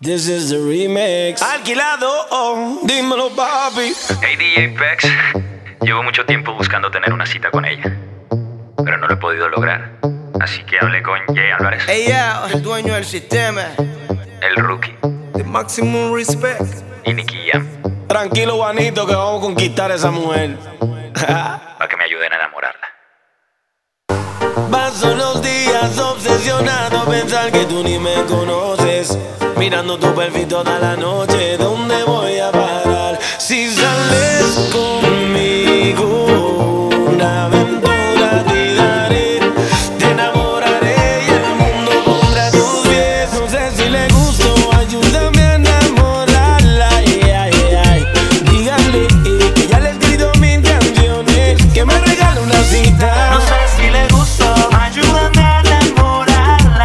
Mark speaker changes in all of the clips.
Speaker 1: This is the remix. Alquilado, oh, dímelo, papi.
Speaker 2: Hey DJ Pex, llevo mucho tiempo buscando tener una cita con ella, pero no lo he podido lograr. Así que hablé con Jay Álvarez,
Speaker 3: Ey, yeah, el dueño del sistema,
Speaker 2: el rookie,
Speaker 3: the maximum respect.
Speaker 2: y Nicky Jam,
Speaker 1: Tranquilo, Juanito, que vamos a conquistar a esa mujer.
Speaker 2: para que me ayuden a enamorarla.
Speaker 1: Paso los días obsesionado a pensar que tú ni me conoces. Mirando tu perfil toda la noche, ¿dónde voy a parar? Si sales conmigo, una aventura te daré. Te enamoraré y el mundo pondrá a tus pies. No sé si le gusto, ayúdame a enamorarla. Dígale que ya le he escrito 1000 canciones, que me regale una cita.
Speaker 4: No sé si le gustó, ayúdame a enamorarla,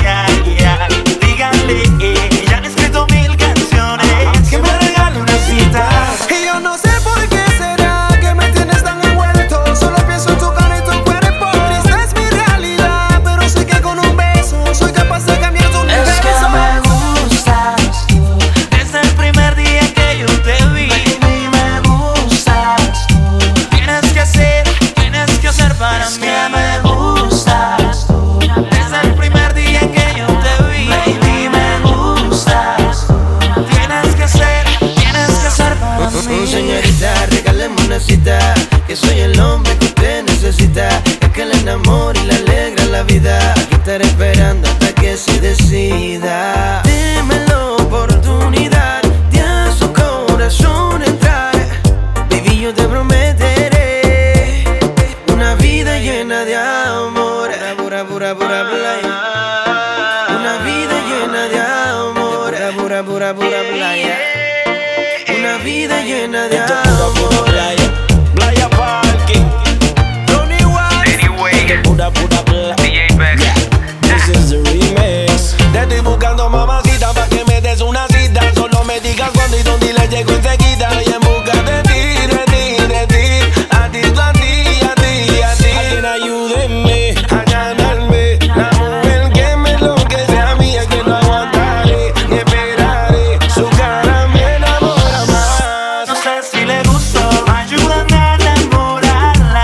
Speaker 4: díganle, ya han escrito 1000 canciones,
Speaker 1: que me regale una cita.
Speaker 3: Y yo no sé por qué será que me tienes tan envuelto. Solo pienso en tu cara y tu cuerpo. Esta es mi realidad, pero sé que con un beso soy capaz de cambiar tu universo.
Speaker 4: es que me gustas tú, desde el primer día que yo te vi, baby, me gustas tú, tienes que hacer para mí, me gustas tú, desde el primer día que yo te vi, baby, me gustas tú, tienes que hacer para mí.
Speaker 3: Señorita, regáleme una cita, que soy el hombre que usted necesita, el que le enamora y le alegra la vida. Aquí estaré esperando hasta que se decida. Deme la oportunidad de a su corazón entrar. Baby, yo te prometeré una vida llena de amor. Pura, pura, pura playa. Una vida llena de amor. Pura, pura, pura playa. Una vida llena de amor.
Speaker 1: Playa Parking,
Speaker 3: Tony White.
Speaker 2: Anyway,
Speaker 1: pura playa.
Speaker 2: DJ Pex,
Speaker 1: This is the remix. Te estoy buscando, mamacita, pa' que me des una cita. Solo me digas cuándo y dónde y le llego enseguida. Y en busca de ti, de ti, de ti. A ti, a ti, a ti, a ti. Alguien ayúdenme a ganarme la mujer que me enloquece a mí. Es que no aguantaré ni esperaré. Su cara me enamora más.
Speaker 4: No sé si le gustó, ayúdame a enamorarla,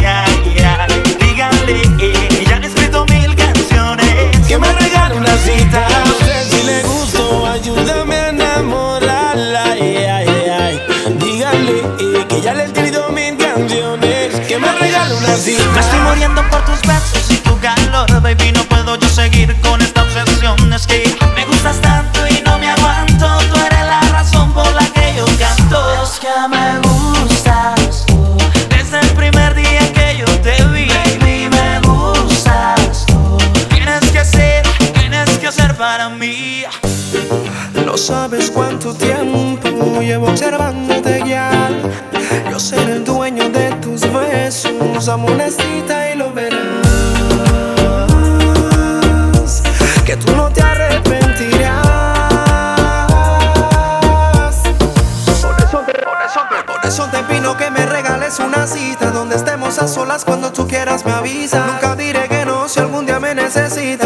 Speaker 4: díganle, ya han escrito 1000 canciones,
Speaker 1: Que me regale una cita. No sé si le gustó, ayúdame a enamorarla. Dígale que ya le he escrito 1000 canciones. Que me regale una cita.
Speaker 4: me estoy muriendo por tus besos y tu calor, baby, no puedo yo seguir con esta obsesión, es que me gustas tanto y no me aguanto, tú eres la razón por la que yo canto, es que me gustas tú, desde el primer día que yo te vi, baby, me gustas tú, tienes que hacer para mí.
Speaker 3: No sabes cuánto tiempo llevo observándote ya. Yo seré el dueño de tus besos, amonestita y lo verás. Que tú no te arrepentirás. Por eso te pido que me regales una cita, donde estemos a solas cuando tú quieras me avisas. Nunca diré que no si algún día me necesitas.